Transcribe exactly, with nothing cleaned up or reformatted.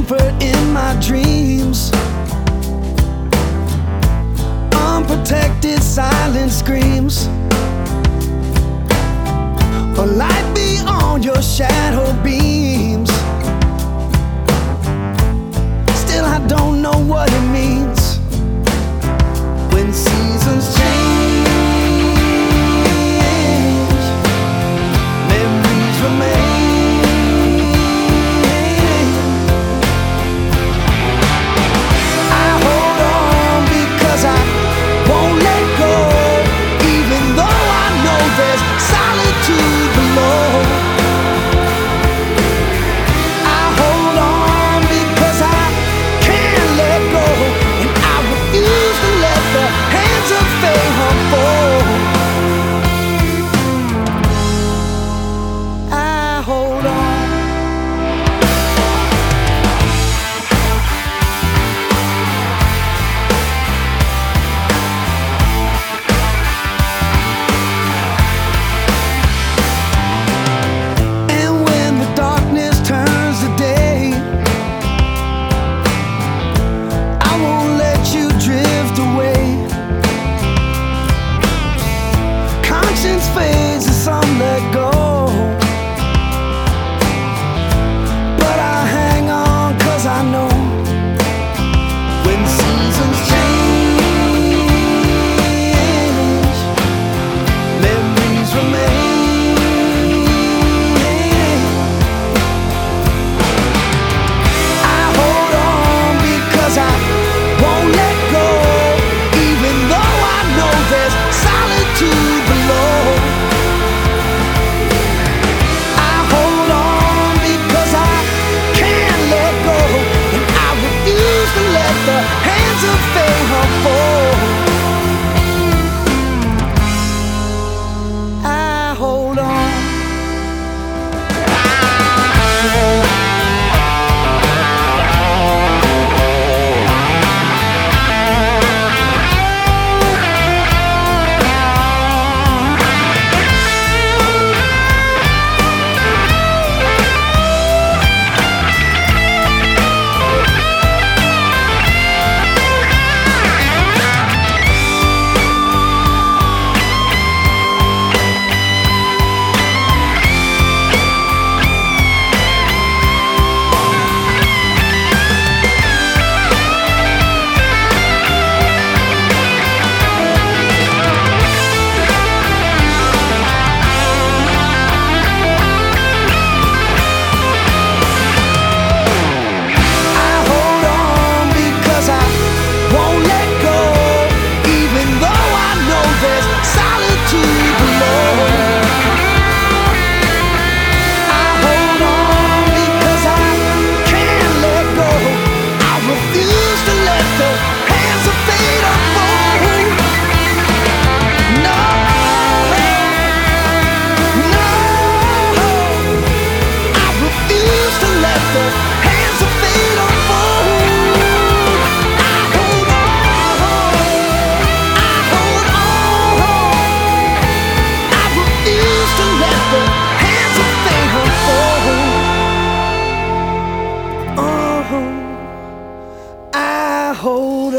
comfort in my dreams. Unprotected silent screams. A light beyond your shadow beams. Still I don't know what it means when seasons change, memories remain. I hold on because I won't let go, even though I know there's solitude below. I hold on because I can't let go, and I refuse to let the hands of fate unfold. I hold on. Fades and some let go, but I hang on 'cause I know when seasons change, memories remain. I hold on because I won't let go, even though I know there's solitude below. The hands of fate unfold. I hold on. Hold